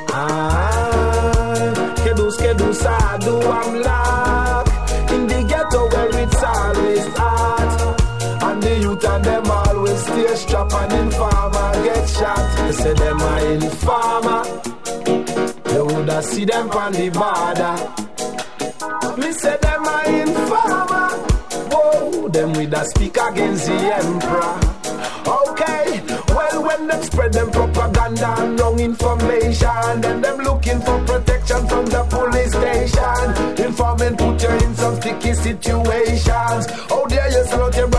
Kedu sadu I'm locked in the ghetto where it's always hot. And the youth and them always stay strapped, and informer get shot. They say them are informer. You woulda see them on the border. Me say them are informer. Whoa, them with a speak against the emperor. Okay, well when them spread them propaganda and wrong information, then them looking for protection from the police station. Informant put you in some sticky situations. Oh dear, you sell out your